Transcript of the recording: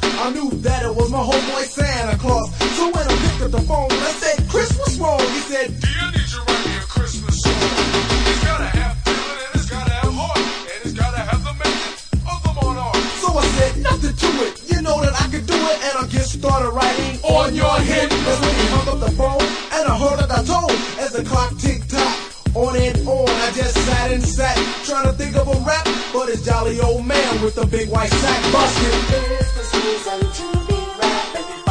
I knew that it was my homeboy Santa Claus. So when I picked up the phone, I said, Chris, what's wrong? He said, Do you need to write me a Christmas song? It's gotta have feeling and it's gotta have heart. And it's gotta have the making of the monarch. So I said, nothing to it. You know that I could do it. And I get started writing on your hit. That's when he hung up the phone and I heard that I told. As the clock tick-tock, on and on, I just sat and sat, trying to think of a rap, but it's jolly old man with the big white sack busted. Christmas season to be rapping.